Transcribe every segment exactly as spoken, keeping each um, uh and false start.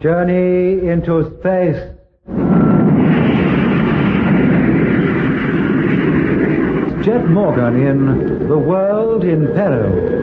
Journey into space. Jet Morgan in The World in Peril.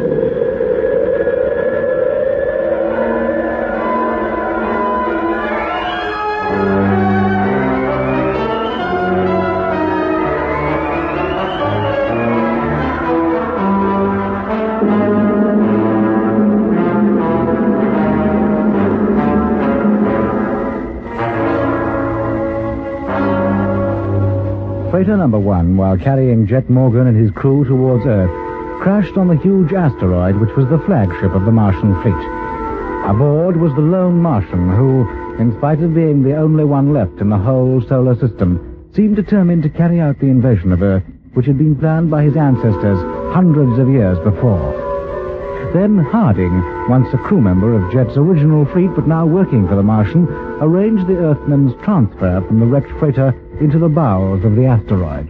Freighter number one, while carrying Jet Morgan and his crew towards Earth, crashed on the huge asteroid which was the flagship of the Martian fleet. Aboard was the lone Martian who, in spite of being the only one left in the whole solar system, seemed determined to carry out the invasion of Earth, which had been planned by his ancestors hundreds of years before. Then Harding, once a crew member of Jet's original fleet but now working for the Martian, arranged the Earthman's transfer from the wrecked freighter into the bowels of the asteroid.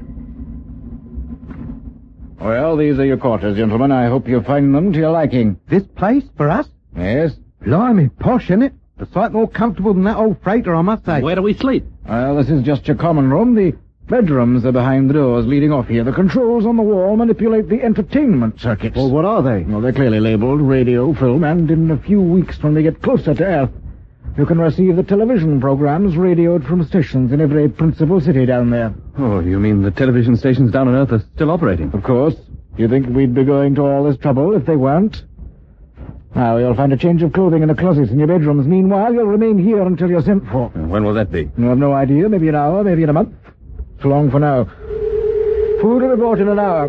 Well, these are your quarters, gentlemen. I hope you find them to your liking. This place for us? Yes. Blimey, posh, isn't it? A sight more comfortable than that old freighter, I must say. Where do we sleep? Well, this is just your common room. The bedrooms are behind the doors leading off here. The controls on the wall manipulate the entertainment circuits. Well, what are they? Well, they're clearly labeled radio, film, and in a few weeks when we get closer to Earth, you can receive the television programs radioed from stations in every principal city down there. Oh, you mean the television stations down on Earth are still operating? Of course. You think we'd be going to all this trouble if they weren't? Now, you'll find a change of clothing in a closet in your bedrooms. Meanwhile, you'll remain here until you're sent for. When will that be? You have no idea. Maybe an hour, maybe in a month. So long for now. Food will be brought in an hour.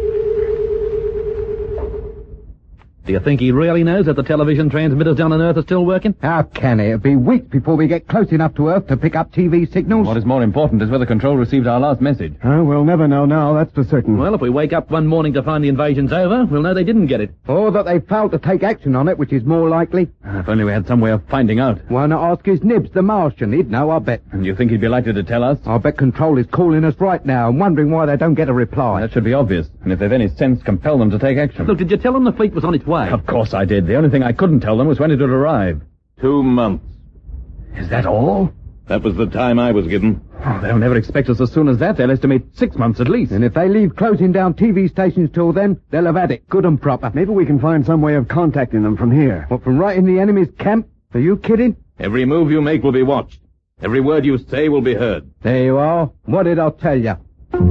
Do you think he really knows that the television transmitters down on Earth are still working? How can it? It'll be weeks before we get close enough to Earth to pick up T V signals. What is more important is whether Control received our last message. Uh, we'll never know now, that's for certain. Well, if we wake up one morning to find the invasion's over, we'll know they didn't get it. Or that they failed to take action on it, which is more likely. If only we had some way of finding out. Why not ask his nibs, the Martian? He'd know, I bet. And you think he'd be likely to tell us? I bet Control is calling us right now and wondering why they don't get a reply. That should be obvious. And if they've any sense, compel them to take action. Look, did you tell them the fleet was on its way? Of course I did. The only thing I couldn't tell them was when it would arrive. Two months. Is that all? That was the time I was given. Oh, they'll never expect us as soon as that. They'll estimate six months at least. And if they leave closing down T V stations till then, they'll have had it good and proper. Maybe we can find some way of contacting them from here. What, from right in the enemy's camp? Are you kidding? Every move you make will be watched. Every word you say will be heard. There you are. What did I tell you?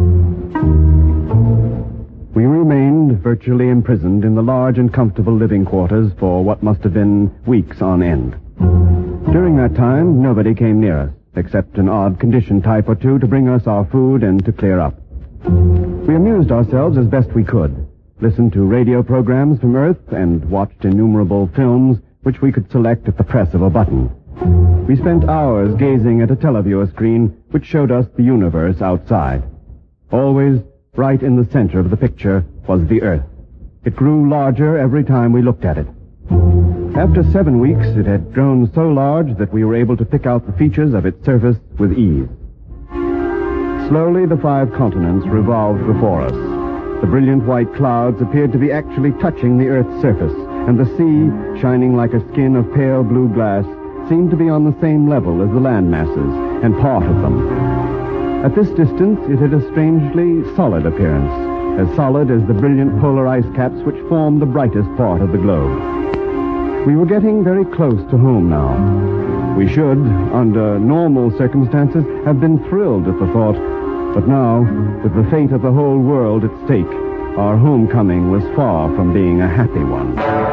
We remained virtually imprisoned in the large and comfortable living quarters for what must have been weeks on end. During that time, nobody came near us, except an odd condition type or two to bring us our food and to clear up. We amused ourselves as best we could, listened to radio programs from Earth, and watched innumerable films which we could select at the press of a button. We spent hours gazing at a televiewer screen which showed us the universe outside. Always, right in the center of the picture, was the Earth. It grew larger every time we looked at it. After seven weeks, it had grown so large that we were able to pick out the features of its surface with ease. Slowly, the five continents revolved before us. The brilliant white clouds appeared to be actually touching the Earth's surface, and the sea, shining like a skin of pale blue glass, seemed to be on the same level as the land masses, and part of them. At this distance, it had a strangely solid appearance, as solid as the brilliant polar ice caps which form the brightest part of the globe. We were getting very close to home now. We should, under normal circumstances, have been thrilled at the thought, but now, with the fate of the whole world at stake, our homecoming was far from being a happy one.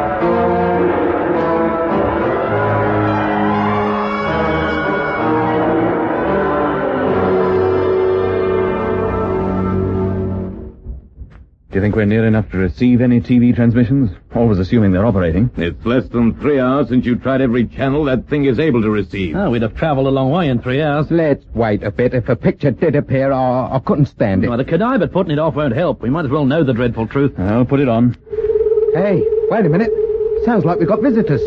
Do you think we're near enough to receive any T V transmissions? Always assuming they're operating. It's less than three hours since you tried every channel that thing is able to receive. Oh, we'd have traveled a long way in three hours. Let's wait a bit. If a picture did appear, I, I couldn't stand it. Well, the cadaver putting it off won't help. We might as well know the dreadful truth. I'll put it on. Hey, wait a minute. Sounds like we've got visitors.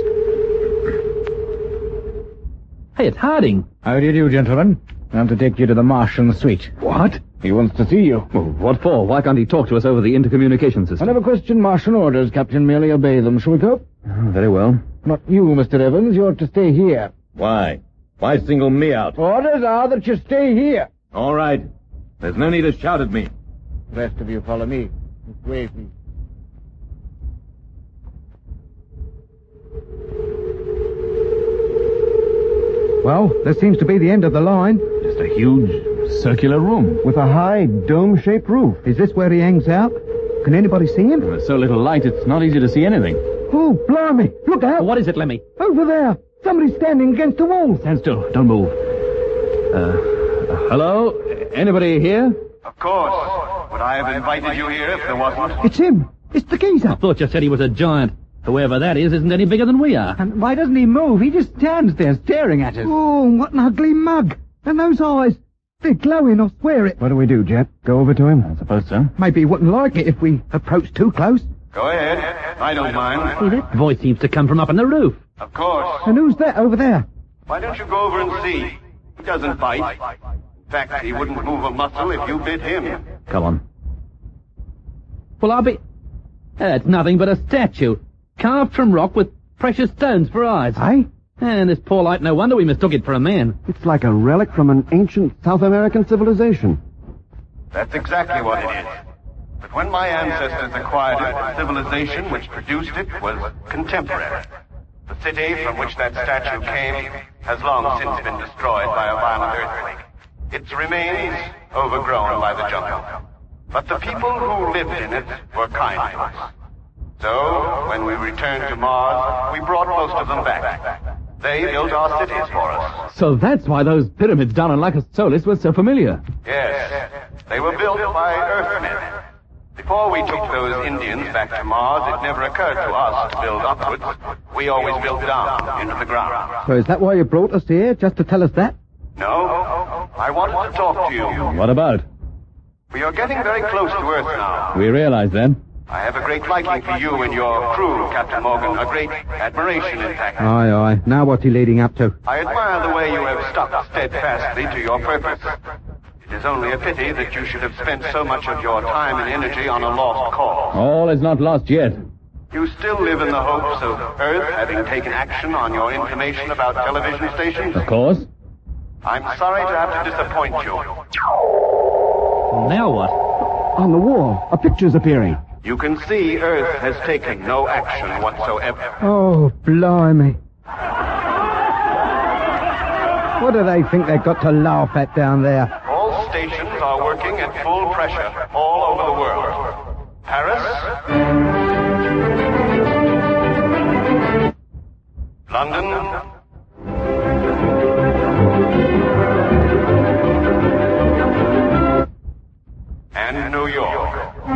Hey, it's Harding. How do you do, gentlemen? I'm to take you to the Martian suite. What? He wants to see you. Well, what for? Why can't he talk to us over the intercommunication system? I never question Martian orders, Captain. Merely obey them. Shall we go? Oh, very well. Not you, Mister Evans. You're to stay here. Why? Why single me out? Orders are that you stay here. All right. There's no need to shout at me. The rest of you follow me. This way, please. Well, this seems to be the end of the line. Just a huge circular room. With a high, dome-shaped roof. Is this where he hangs out? Can anybody see him? There's so little light, it's not easy to see anything. Oh, blimey! Look out! What is it, Lemmy? Over there! Somebody's standing against the wall. Stand still. Don't move. Uh, uh, hello? Anybody here? Of course. Would I have invited you here if there wasn't? It's him! It's the geezer! I thought you said he was a giant. Whoever that is isn't any bigger than we are. And why doesn't he move? He just stands there staring at us. Oh, what an ugly mug! And those eyes! They're glowing, I swear it. What do we do, Jet? Go over to him? I suppose so. Maybe he wouldn't like it if we approached too close. Go ahead. I don't mind. See, that voice seems to come from up on the roof. Of course. And who's that over there? Why don't you go over and see? He doesn't bite. In fact, he wouldn't move a muscle if you bit him. Come on. Well, I'll be... That's nothing but a statue. Carved from rock with precious stones for eyes. Eh? And this poor light, no wonder we mistook it for a man. It's like a relic from an ancient South American civilization. That's exactly what it is. But when my ancestors acquired it, the civilization which produced it was contemporary. The city from which that statue came has long since been destroyed by a violent earthquake. Its remains overgrown by the jungle. But the people who lived in it were kind to us. So, when we returned to Mars, we brought most of them back. They built our cities for us. So that's why those pyramids down on Lacus Solis were so familiar. Yes, they were built by Earthmen. Before we took those Indians back to Mars, it never occurred to us to build upwards. We always built down, into the ground. So is that why you brought us here, just to tell us that? No, I wanted to talk to you. What about? We are getting very close to Earth now. We realize then. I have a great liking for you and your crew, Captain Morgan. A great admiration, in fact. Aye, aye. Now what's he leading up to? I admire the way you have stuck steadfastly to your purpose. It is only a pity that you should have spent so much of your time and energy on a lost cause. All is not lost yet. You still live in the hopes of Earth having taken action on your information about television stations? Of course. I'm sorry to have to disappoint you. Now what? On the wall, a picture's appearing. You can see Earth has taken no action whatsoever. Oh, blimey. What do they think they've got to laugh at down there? All stations are working at full pressure all over the world. Paris, London, and New York.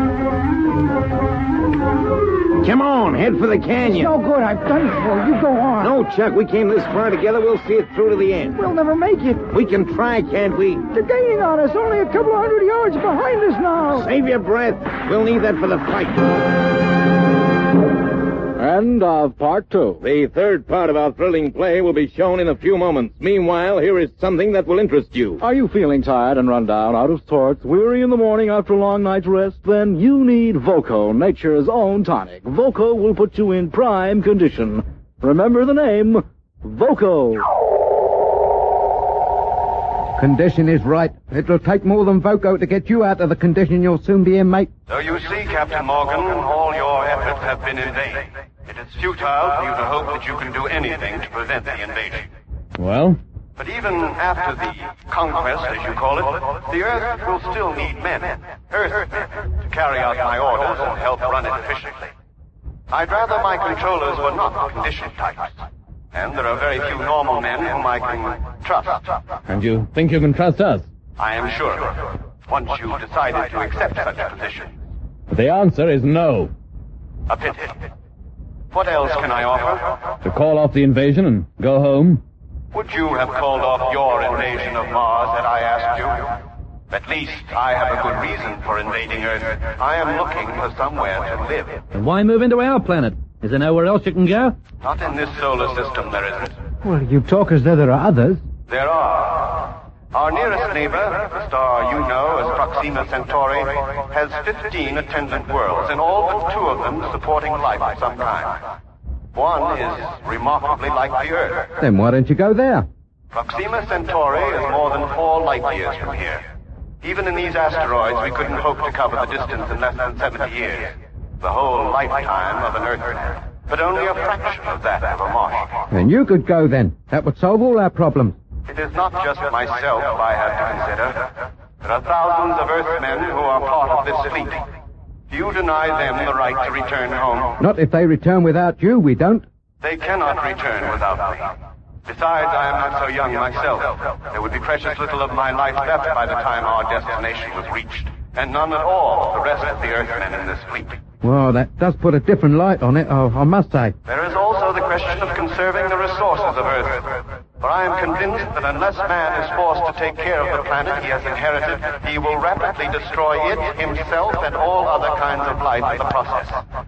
Come on, head for the canyon. No good. I've done it for you. You go on. No, Chuck, we came this far together. We'll see it through to the end. We'll never make it. We can try, can't we? They're gaining on us. Only a couple of hundred yards behind us now. Save your breath. We'll need that for the fight. End of part two. The third part of our thrilling play will be shown in a few moments. Meanwhile, here is something that will interest you. Are you feeling tired and run down, out of sorts, weary in the morning after a long night's rest? Then you need Voco, nature's own tonic. Voco will put you in prime condition. Remember the name, Voco. Condition is right. It'll take more than Voco to get you out of the condition you'll soon be in, mate. So you see, Captain Morgan, all your efforts have been in vain. It is futile for you to hope that you can do anything to prevent the invasion. Well? But even after the conquest, as you call it, the Earth will still need men, Earthmen, to carry out my orders and help run it efficiently. I'd rather my controllers were not condition types. And there are very few normal men whom I can trust. And you think you can trust us? I am sure. Once you've decided to accept such a position. But the answer is no. A pity. What else can I offer? To call off the invasion and go home? Would you have called off your invasion of Mars had I asked you? At least I have a good reason for invading Earth. I am looking for somewhere to live. And why move into our planet? Is there nowhere else you can go? Not in this solar system, there isn't. Well, you talk as though there are others. There are. Our nearest neighbor, the star you know as Proxima Centauri, has fifteen attendant worlds, and all but two of them supporting life of some kind. One is remarkably like the Earth. Then why don't you go there? Proxima Centauri is more than four light years from here. Even in these asteroids, we couldn't hope to cover the distance in less than seventy years. The whole lifetime of an Earthman. But only a fraction of that of a Martian. Then you could go then. That would solve all our problems. It is not just myself I have to consider. There are thousands of Earthmen who are part of this fleet. Do you deny them the right to return home? Not if they return without you, we don't. They cannot return without me. Besides, I am not so young myself. There would be precious little of my life left by the time our destination was reached, and none at all of the rest of the Earthmen in this fleet. Well, that does put a different light on it, oh, I must say. There is also the question of conserving the resources of Earth. For I am convinced that unless man is forced to take care of the planet he has inherited, he will rapidly destroy it, himself, and all other kinds of life in the process.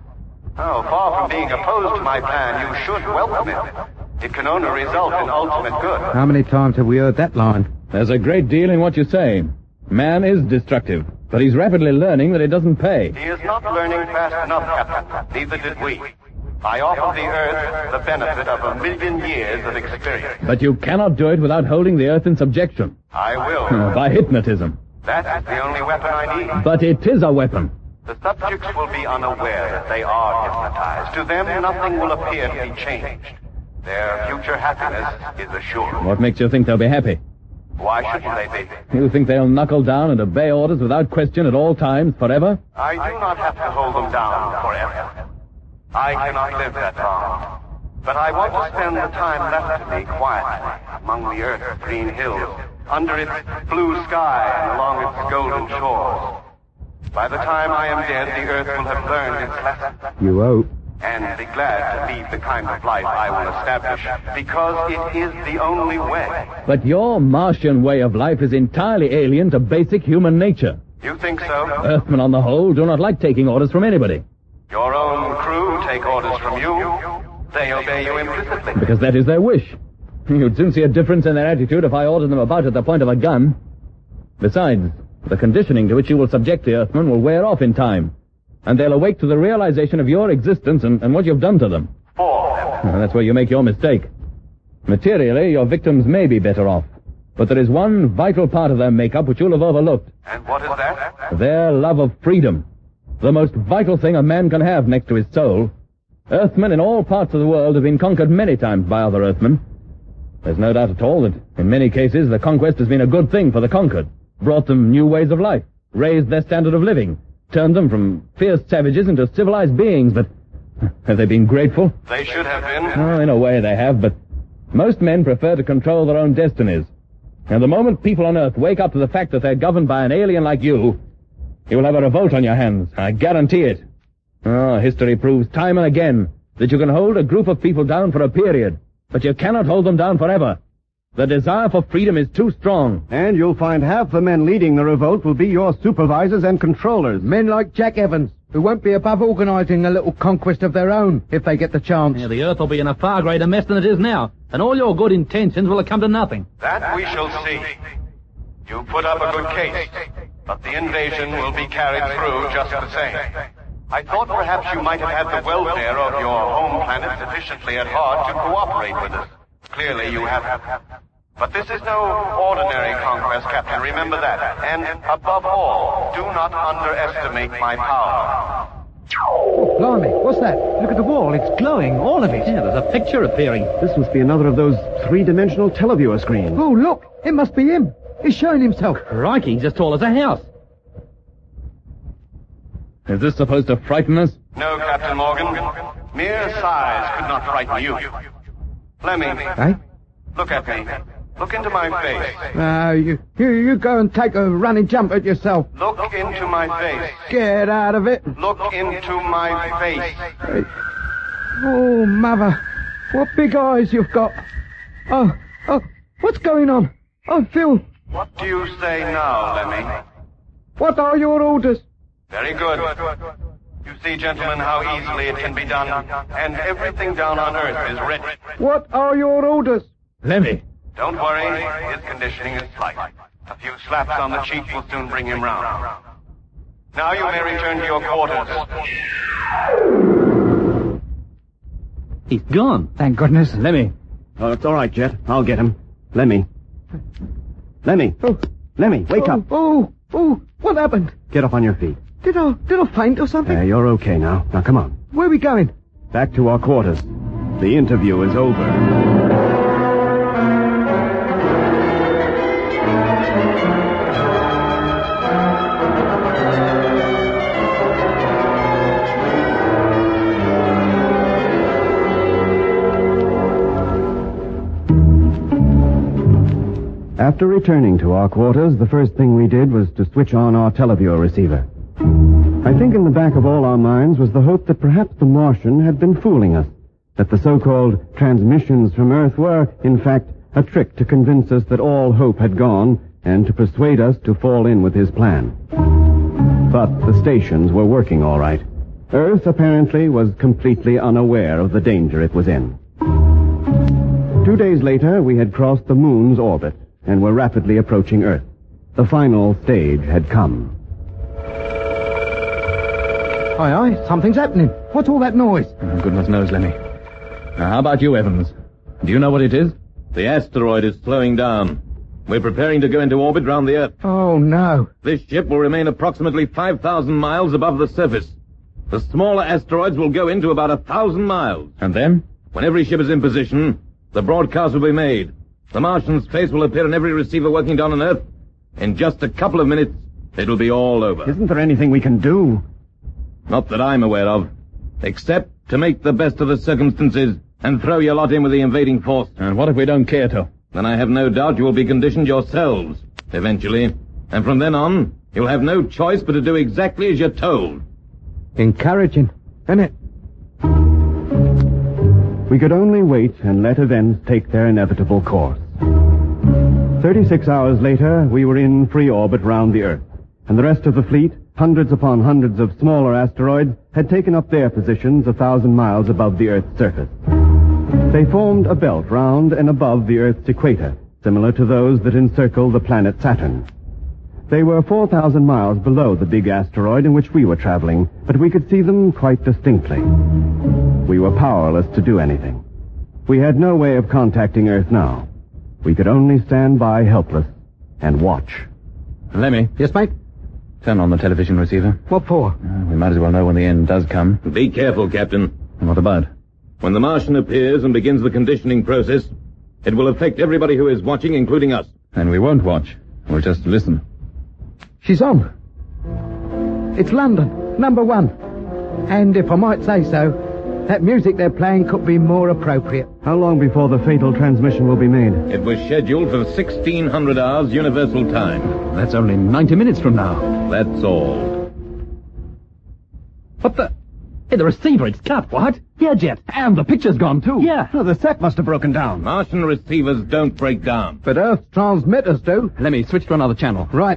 Oh, far from being opposed to my plan, you should welcome it. It can only result in ultimate good. How many times have we heard that line? There's a great deal in what you say. Man is destructive, but he's rapidly learning that it doesn't pay. He is not learning fast enough, Captain. Neither did we. I offer the Earth the benefit of a million years of experience. But you cannot do it without holding the Earth in subjection. I will. By hypnotism. That is the only weapon I need. But it is a weapon. The subjects will be unaware that they are hypnotized. To them, nothing will appear to be changed. Their future happiness is assured. What makes you think they'll be happy? Why shouldn't they be? You think they'll knuckle down and obey orders without question at all times, forever? I do not have to hold them down forever. I cannot live that long. But I want to spend the time left to me quietly among the Earth's green hills, under its blue sky and along its golden shores. By the time I am dead, the Earth will have learned its lesson. You hope. And be glad to lead the kind of life I will establish, because it is the only way. But your Martian way of life is entirely alien to basic human nature. You think so? Earthmen, on the whole, do not like taking orders from anybody. Your own crew take orders from you. They obey you implicitly. Because that is their wish. You'd soon see a difference in their attitude if I ordered them about at the point of a gun. Besides, the conditioning to which you will subject the Earthmen will wear off in time. And they'll awake to the realization of your existence and, and what you've done to them. For them. Well, that's where you make your mistake. Materially, your victims may be better off. But there is one vital part of their makeup which you'll have overlooked. And what is that? Their love of freedom. The most vital thing a man can have next to his soul. Earthmen in all parts of the world have been conquered many times by other Earthmen. There's no doubt at all that, in many cases, the conquest has been a good thing for the conquered. Brought them new ways of life. Raised their standard of living. Turned them from fierce savages into civilized beings, but have they been grateful? They should have been. Oh, in a way they have, but most men prefer to control their own destinies. And the moment people on Earth wake up to the fact that they're governed by an alien like you, you will have a revolt on your hands. I guarantee it. Oh, history proves time and again that you can hold a group of people down for a period, but you cannot hold them down forever. The desire for freedom is too strong. And you'll find half the men leading the revolt will be your supervisors and controllers. Men like Jack Evans, who won't be above organizing a little conquest of their own if they get the chance. Yeah, the Earth will be in a far greater mess than it is now, and all your good intentions will have come to nothing. That we shall see. You put up a good case, but the invasion will be carried through just the same. I thought perhaps you might have had the welfare of your home planet sufficiently at heart to cooperate with us. Clearly you haven't. But this is no ordinary conquest, Captain. Remember that. And above all, do not underestimate my power. Blimey, what's that? Look at the wall. It's glowing, all of it. Yeah, there's a picture appearing. This must be another of those three-dimensional televiewer screens. Oh, look. It must be him. He's showing himself. Crikey, he's as tall as a house. Is this supposed to frighten us? No, Captain Morgan. Mere size could not frighten you. Fleming, Eh? look at me. Look into my face. Uh, you, you, you go and take a running jump at yourself. Look into my face. Get out of it. Look into my face. Oh, mother. What big eyes you've got. Oh, oh, what's going on? I feel... What do you say now, Lemmy? What are your orders? Very good. You see, gentlemen, how easily it can be done. And everything down on Earth is ready. What are your orders? Lemmy. Don't worry, his conditioning is slight. A few slaps on the cheek will soon bring him round. Now you may return to your quarters. He's gone. Thank goodness. Lemmy. Oh, it's all right, Jet. I'll get him. Lemmy. Lemmy. Oh. Lemmy, wake oh, up. Oh, oh, what happened? Get up on your feet. Did I, did I faint or something? Uh, you're okay now. Now, come on. Where are we going? Back to our quarters. The interview is over. After returning to our quarters, the first thing we did was to switch on our televiewer receiver. I think in the back of all our minds was the hope that perhaps the Martian had been fooling us, that the so-called transmissions from Earth were, in fact, a trick to convince us that all hope had gone and to persuade us to fall in with his plan. But the stations were working all right. Earth, apparently, was completely unaware of the danger it was in. Two days later, we had crossed the moon's orbit and were rapidly approaching Earth. The final stage had come. Aye, aye, something's happening. What's all that noise? Oh, goodness knows, Lemmy. Now, how about you, Evans? Do you know what it is? The asteroid is slowing down. We're preparing to go into orbit round the Earth. Oh, no. This ship will remain approximately five thousand miles above the surface. The smaller asteroids will go into about a thousand miles. And then? When every ship is in position, the broadcast will be made. The Martian's face will appear on every receiver working down on Earth. In just a couple of minutes, it'll be all over. Isn't there anything we can do? Not that I'm aware of. Except to make the best of the circumstances and throw your lot in with the invading force. And what if we don't care to? Then I have no doubt you will be conditioned yourselves, eventually. And from then on, you'll have no choice but to do exactly as you're told. Encouraging, isn't it? We could only wait and let events take their inevitable course. Thirty-six hours later, we were in free orbit round the Earth, and the rest of the fleet, hundreds upon hundreds of smaller asteroids, had taken up their positions a thousand miles above the Earth's surface. They formed a belt round and above the Earth's equator, similar to those that encircle the planet Saturn. They were four thousand miles below the big asteroid in which we were traveling, but we could see them quite distinctly. We were powerless to do anything. We had no way of contacting Earth now. We could only stand by helpless and watch. Lemmy. Yes, mate? Turn on the television receiver. What for? Uh, we might as well know when the end does come. Be careful, Captain. And what about? When the Martian appears and begins the conditioning process, it will affect everybody who is watching, including us. And we won't watch. We'll just listen. She's on. It's London, number one. And if I might say so, that music they're playing could be more appropriate. How long before the fatal transmission will be made? It was scheduled for sixteen hundred hours Universal Time. That's only ninety minutes from now. That's all. What the... Hey, the receiver, it's cut. What? Yeah, Jet. And the picture's gone, too. Yeah. Oh, the set must have broken down. Martian receivers don't break down. But Earth's transmitters do. Let me switch to another channel. Right.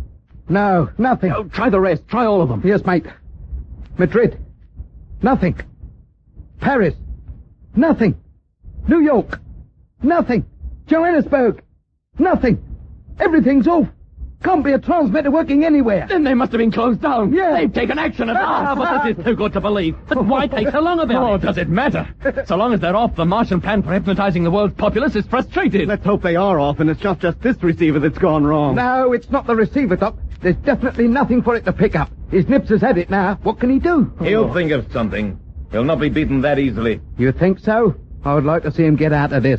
No, nothing. Oh, try the rest. Try all of them. Yes, mate. Madrid. Nothing. Paris. Nothing. New York. Nothing. Johannesburg. Nothing. Everything's off. Can't be a transmitter working anywhere. Then they must have been closed down. Yeah. They've taken action at last. But this is too good to believe. But why take so long about Oh, it? Does it matter? So long as they're off, the Martian plan for hypnotizing the world's populace is frustrated. Let's hope they are off, and it's not just this receiver that's gone wrong. No, it's not the receiver, Doc. There's definitely nothing for it to pick up. His nips has had it now. What can he do? He'll think of something. He'll not be beaten that easily. You think so? I would like to see him get out of this.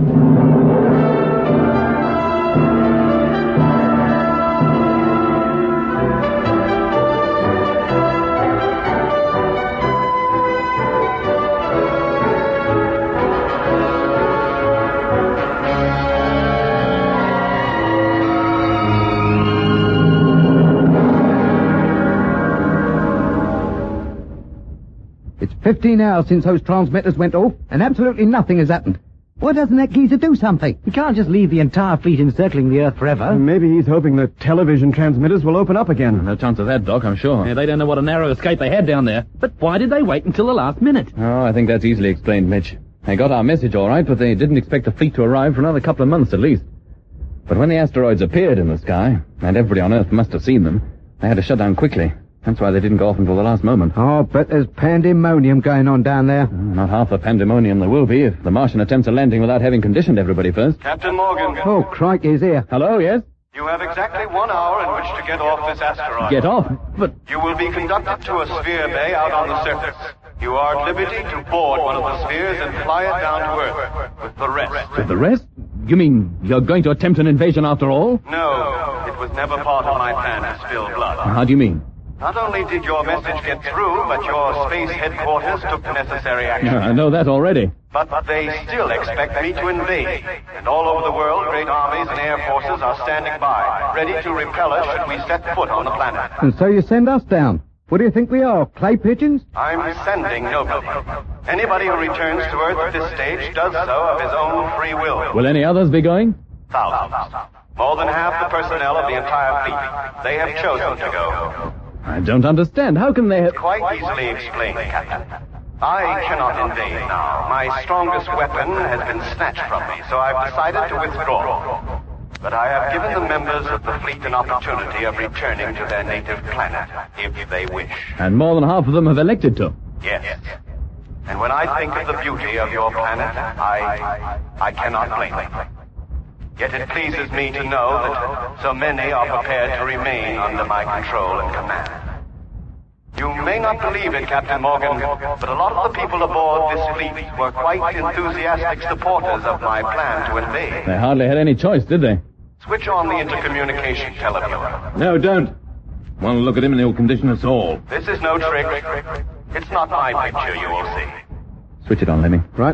Fifteen hours since those transmitters went off, and absolutely nothing has happened. Why doesn't that geezer do something? We can't just leave the entire fleet encircling the Earth forever. Maybe he's hoping the television transmitters will open up again. No chance of that, Doc, I'm sure. Yeah, they don't know what a narrow escape they had down there. But why did they wait until the last minute? Oh, I think that's easily explained, Mitch. They got our message all right, but they didn't expect the fleet to arrive for another couple of months at least. But when the asteroids appeared in the sky, and everybody on Earth must have seen them, they had to shut down quickly. That's why they didn't go off until the last moment. Oh, but there's pandemonium going on down there. Uh, not half the pandemonium there will be if the Martian attempts a landing without having conditioned everybody first. Captain Morgan. Oh, crikey, he's here. Hello, yes? You have exactly one hour in which to get off this asteroid. Get off? But... You will be conducted to a sphere bay out on the surface. You are at liberty to board one of the spheres and fly it down to Earth with the rest. With the rest? You mean you're going to attempt an invasion after all? No, it was never part of my plan to spill blood. How do you mean? Not only did your message get through, but your space headquarters took the necessary action. I know that already. But they still expect me to invade. And all over the world, great armies and air forces are standing by, ready to repel us should we set foot on the planet. And so you send us down. What do you think we are, clay pigeons? I'm sending nobody. Anybody who returns to Earth at this stage does so of his own free will. Will any others be going? Thousands. More than half the personnel of the entire fleet. They have chosen to go. I don't understand. How can they have... Quite easily explained, Captain. I cannot invade now. My strongest weapon has been snatched from me, so I've decided to withdraw. But I have given the members of the fleet an opportunity of returning to their native planet, if they wish. And more than half of them have elected to. Yes. And when I think of the beauty of your planet, I... I cannot blame them. Yet it pleases me to know that so many are prepared to remain under my control and command. You may not believe it, Captain Morgan, but a lot of the people aboard this fleet were quite enthusiastic supporters of my plan to invade. They hardly had any choice, did they? Switch on the intercommunication televiewer. No, don't. One look at him and he'll condition us all. This is no trick. It's not my picture, you will see. Switch it on, Lemmy. Right.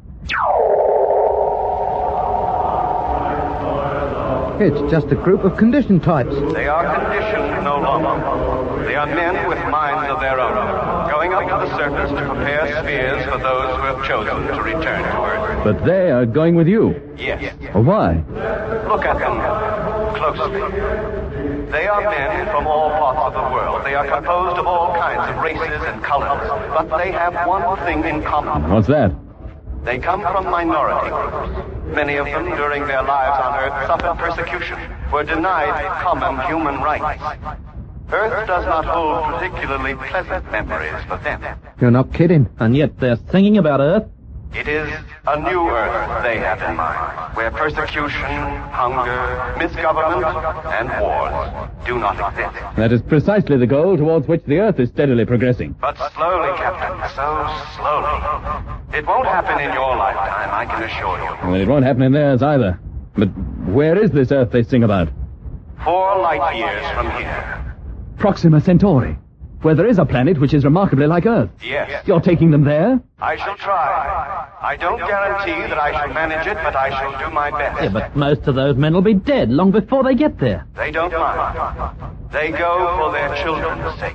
It's just a group of condition types. They are conditioned no longer. They are men with minds of their own, going up to the surface to prepare spheres for those who have chosen to return to Earth. But they are going with you. Yes. Well, why? Look at them closely. They are men from all parts of the world. They are composed of all kinds of races and colors, but they have one thing in common. What's that? They come from minority groups. Many of them, during their lives on Earth, suffered persecution, were denied common human rights. Earth does not hold particularly pleasant memories for them. You're not kidding. And yet they're singing about Earth? It is a new Earth they have in mind, where persecution, hunger, misgovernment, and wars do not exist. That is precisely the goal towards which the Earth is steadily progressing. But slowly, Captain, so slowly. It won't happen in your lifetime, I can assure you. Well, it won't happen in theirs either. But where is this Earth they sing about? Four light years from here. Proxima Centauri, where there is a planet which is remarkably like Earth. Yes. You're taking them there? I shall try. I don't guarantee that I shall manage it, but I shall do my best. Yeah, but most of those men will be dead long before they get there. They don't mind. They go for their children's sake.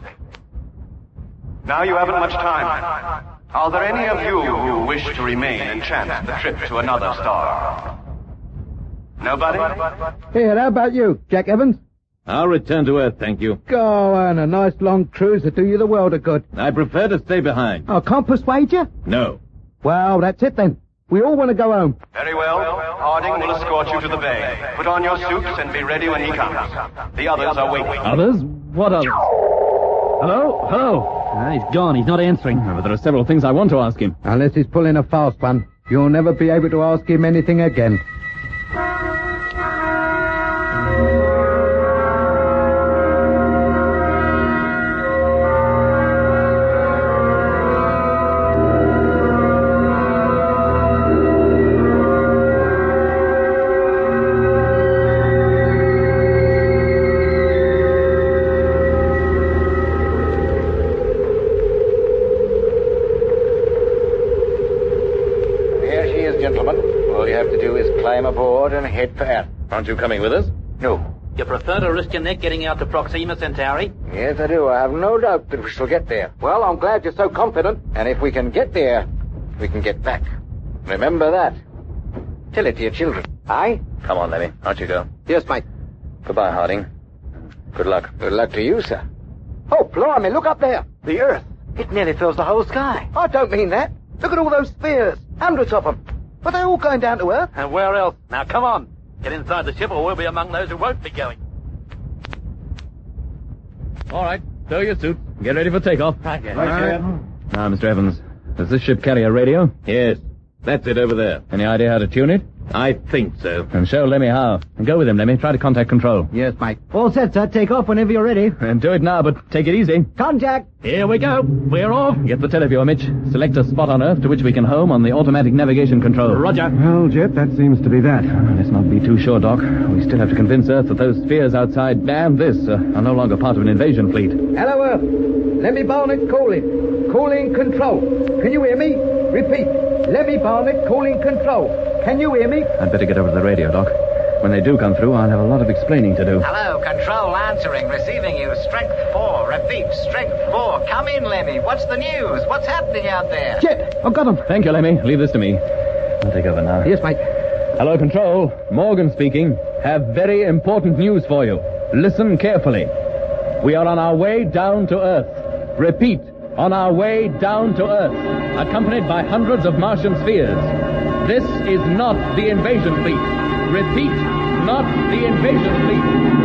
Now you haven't much time. Are there any of you who wish to remain and chance the trip to another star? Nobody? Here, how about you, Jack Evans? I'll return to Earth, thank you. Go on, a nice long cruise to do you the world of good. I prefer to stay behind. I can't persuade you? No. Well, that's it then. We all want to go home. Very well. Harding will escort you to the bay. Put on your suits and be ready when he comes. The others are waiting. Others? What others? Hello? Hello? Ah, he's gone. He's not answering. Oh, but there are several things I want to ask him. Unless he's pulling a fast one, you'll never be able to ask him anything again. Head for Earth. Aren't you coming with us? No. You prefer to risk your neck getting out to Proxima Centauri? Yes, I do. I have no doubt that we shall get there. Well, I'm glad you're so confident. And if we can get there, we can get back. Remember that. Tell it to your children. Aye? Come on, Lemmy. Out you go. Yes, mate. Goodbye, Harding. Good luck. Good luck to you, sir. Oh, blimey, look up there. The Earth. It nearly fills the whole sky. I don't mean that. Look at all those spheres. Hundreds of them. But they're all going down to Earth. And where else? Now, come on. Get inside the ship or we'll be among those who won't be going. All right. Stow your suit. Get ready for takeoff. Right, yes. Now, Mister Evans, does this ship carry a radio? Yes. That's it over there. Any idea how to tune it? I think so. And show Lemmy how. And go with him, Lemmy. Try to contact control. Yes, mate. All set, sir. Take off whenever you're ready. And do it now, but take it easy. Contact! Here we go. We're off. Get the televiewer, Mitch. Select a spot on Earth to which we can home on the automatic navigation control. Roger. Well, Jet, that seems to be that. Let's not be too sure, Doc. We still have to convince Earth that those spheres outside and this uh, are no longer part of an invasion fleet. Hello, Earth. Lemmy Barnett calling. Calling control. Can you hear me? Repeat. Lemmy Barnett calling control. Can you hear me? I'd better get over to the radio, Doc. When they do come through, I'll have a lot of explaining to do. Hello, control answering, receiving you. Strength four. Repeat, strength four. Come in, Lemmy. What's the news? What's happening out there? Jet, I've got him. Thank you, Lemmy. Leave this to me. I'll take over now. Yes, mate. Hello, Control. Morgan speaking. Have very important news for you. Listen carefully. We are on our way down to Earth. Repeat, on our way down to Earth, accompanied by hundreds of Martian spheres. This is not the invasion fleet. Repeat, not the invasion fleet.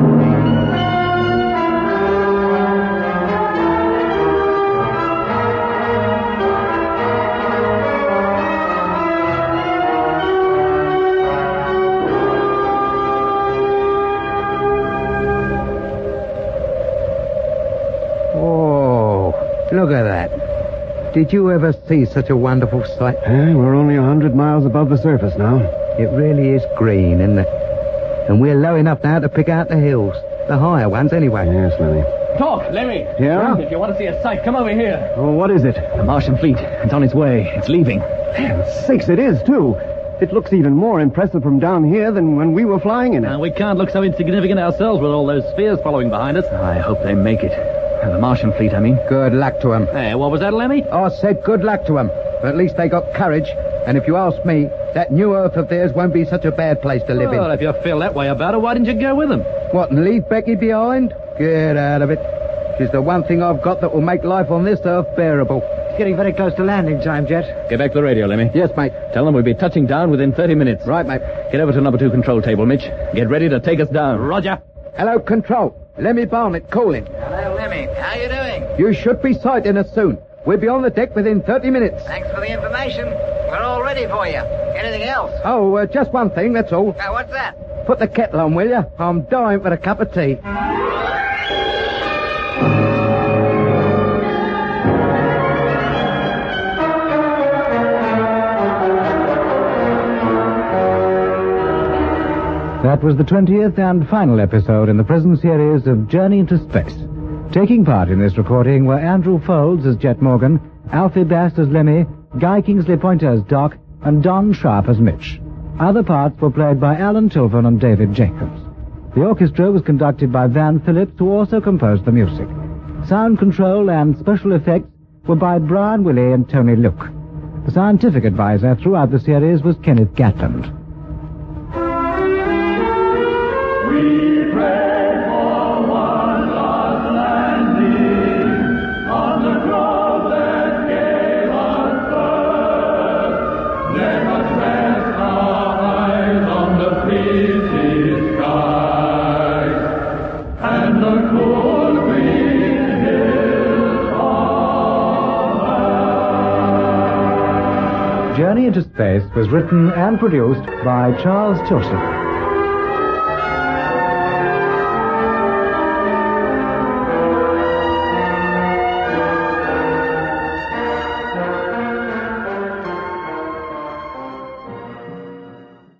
Look at that. Did you ever see such a wonderful sight? Eh, we're only a hundred miles above the surface now. It really is green, isn't it? And we're low enough now to pick out the hills. The higher ones, anyway. Yes, Lemmy. Doc, Lemmy. Yeah? If you want to see a sight, come over here. Oh, what is it? The Martian fleet. It's on its way. It's leaving. Sakes, it is, too. It looks even more impressive from down here than when we were flying in it. Uh, we can't look so insignificant ourselves with all those spheres following behind us. I hope they make it. The Martian fleet, I mean. Good luck to 'em. Hey, what was that, Lemmy? I said good luck to 'em. But at least they got courage. And if you ask me, that new Earth of theirs won't be such a bad place to live Well, in. if you feel that way about it, why didn't you go with them? What, and leave Becky behind? Get out of it. She's the one thing I've got that will make life on this Earth bearable. It's getting very close to landing time, Jet. Get back to the radio, Lemmy. Yes, mate. Tell them we'll be touching down within thirty minutes. Right, mate. Get over to number two control table, Mitch. Get ready to take us down. Roger. Hello, Control. Lemmy Barnett calling. Hello, Lemmy. How you doing? You should be sighting us soon. We'll be on the deck within thirty minutes. Thanks for the information. We're all ready for you. Anything else? Oh, uh, just one thing, that's all. Uh, what's that? Put the kettle on, will you? I'm dying for a cup of tea. That was the twentieth and final episode in the present series of Journey into Space. Taking part in this recording were Andrew Folds as Jet Morgan, Alfie Bast as Lemmy, Guy Kingsley Pointer as Doc, and Don Sharp as Mitch. Other parts were played by Alan Tilvern and David Jacobs. The orchestra was conducted by Van Phillips, who also composed the music. Sound control and special effects were by Brian Willey and Tony Luke. The scientific advisor throughout the series was Kenneth Gatland. We pray for one last landing on the globe that gave us birth. Let us rest our eyes on the peaceful skies and the cool green hills of Earth. Journey into Space was written and produced by Charles Tilson.